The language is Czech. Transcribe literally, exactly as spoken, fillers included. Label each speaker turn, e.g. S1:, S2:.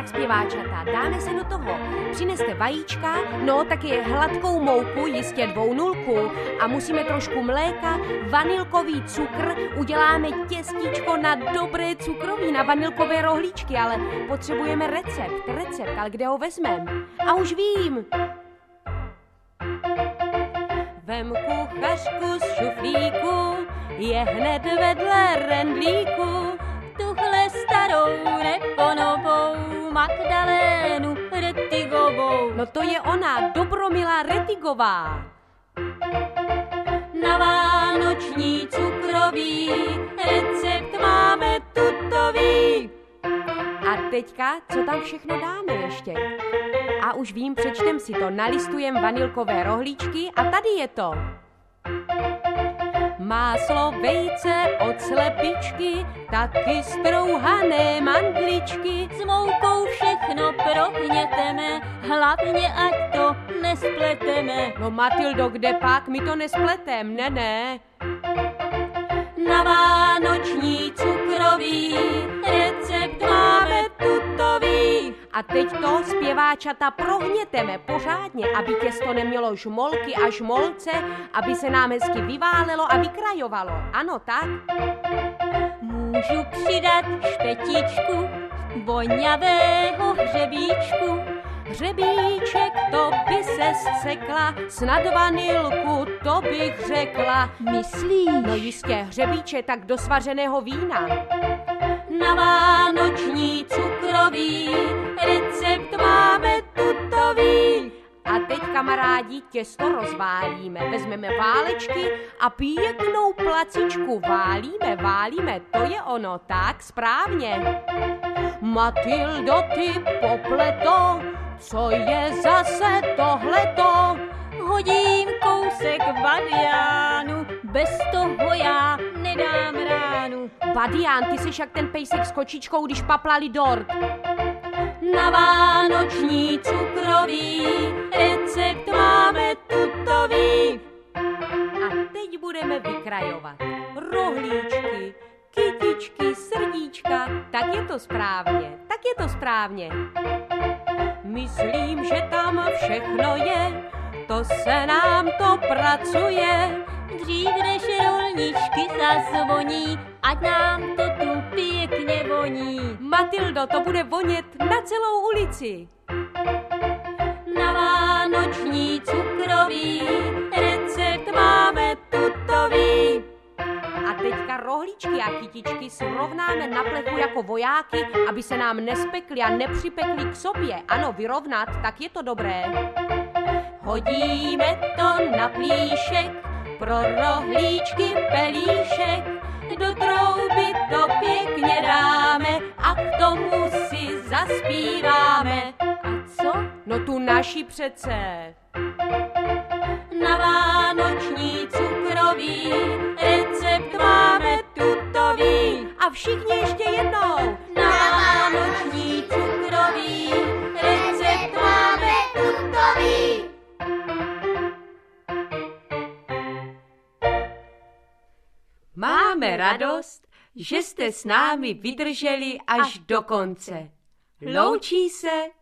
S1: Tak zpěváčata, dáme se do toho. Přineste vajíčka, no taky hladkou mouku, jistě dvou nulku a musíme trošku mléka, vanilkový cukr, uděláme těstíčko na dobré cukroví, na vanilkové rohlíčky, ale potřebujeme recept, recept, ale kde ho vezmeme? A už vím. Vem kuchařku z šuflíku, je hned vedle rendlíku, tuhle starou neponovou Magdalénu Rettigovou. No to je ona, Dobromila Rettigová. Na vánoční cukroví recept máme tutový. A teďka, co tam všechno dáme ještě? A už vím, přečtem si to, nalistujem vanilkové rohlíčky a tady je to. Máslo, vejce, oclepičky, taky strouhané mandličky. S moukou všechno prohněteme, hlavně ať to nespleteme. No Matildo, kde pak? My to nespletem, ne, ne. Na vánoční cukroví recept máme tutový. A teď to zpěváčata prohněteme pořádně, aby těsto nemělo žmolky a žmolce, aby se nám hezky vyválelo a vykrajovalo. Ano, tak? Můžu přidat špetičku voňavého hřebíčku. Hřebíček, to by se zsekla, snad vanilku, to bych řekla. Myslíš? No jistě, hřebíček, tak do svařeného vína. Na vánoční cukroví recept máme tutový. A teď, kamarádi, těsto rozválíme. Vezmeme válečky a pěknou placičku válíme, válíme. To je ono, tak správně. Matildo, ty popleto, co je zase tohleto? Hodím kousek badiánu, bez toho já nedám ránu. Badián, ty jsi jak ten pejsek s kočičkou, když paplali dort. Na vánoční cukroví recept máme tutový. A teď budeme vykrajovat rohlíčky, kytičky, srdíčka. Tak je to správně, tak je to správně. Myslím, že tam všechno je, to se nám to pracuje. Dřív než rolničky zazvoní, ať nám to tu pěkně voní. Matildo, to bude vonět na celou ulici. Na vánoční cukroví recept máme tutový. A teďka rohlíčky a kytičky srovnáme na plechu jako vojáky, aby se nám nespekly a nepřipekly k sobě. Ano, vyrovnat, tak je to dobré. Hodíme to na plíšek, pro rohlíčky pelíšek, do trouby to pěkně dáme a k tomu si zaspíváme. A co? No tu naši přece. Na vánoční cukroví recept máme tutový. A všichni ještě jednou. Na vánoční cukroví recept máme tutový. Máme radost, že jste s námi vydrželi až do konce. Loučí se